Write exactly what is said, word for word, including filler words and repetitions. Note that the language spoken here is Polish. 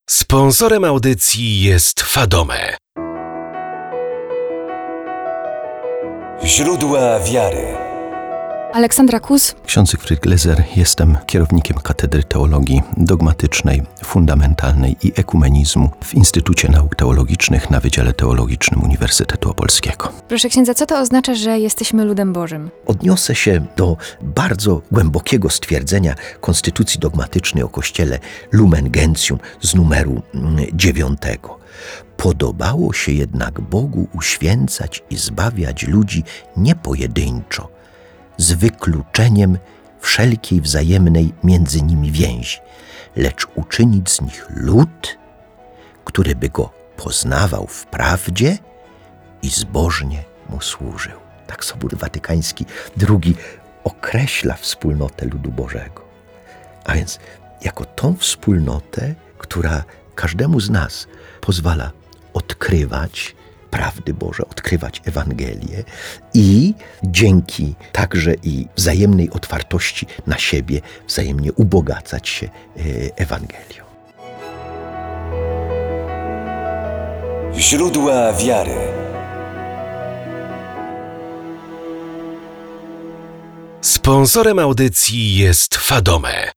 Sponsorem audycji jest Fadome. Źródła wiary. Aleksandra Kus. Ksiądz Zygfryd Glezer, jestem kierownikiem Katedry Teologii Dogmatycznej, Fundamentalnej i Ekumenizmu w Instytucie Nauk Teologicznych na Wydziale Teologicznym Uniwersytetu Opolskiego. Proszę księdza, co to oznacza, że jesteśmy ludem Bożym? Odniosę się do bardzo głębokiego stwierdzenia Konstytucji Dogmatycznej o Kościele Lumen Gentium z numeru dziewiątego. Podobało się jednak Bogu uświęcać i zbawiać ludzi nie pojedynczo, z wykluczeniem wszelkiej wzajemnej między nimi więzi, lecz uczynić z nich lud, który by go poznawał w prawdzie i zbożnie mu służył. Tak Sobór Watykański drugi określa wspólnotę ludu Bożego. A więc jako tą wspólnotę, która każdemu z nas pozwala odkrywać prawdy Boże, odkrywać Ewangelię i dzięki także i wzajemnej otwartości na siebie wzajemnie ubogacać się Ewangelią. Źródła wiary. Sponsorem audycji jest Fadome.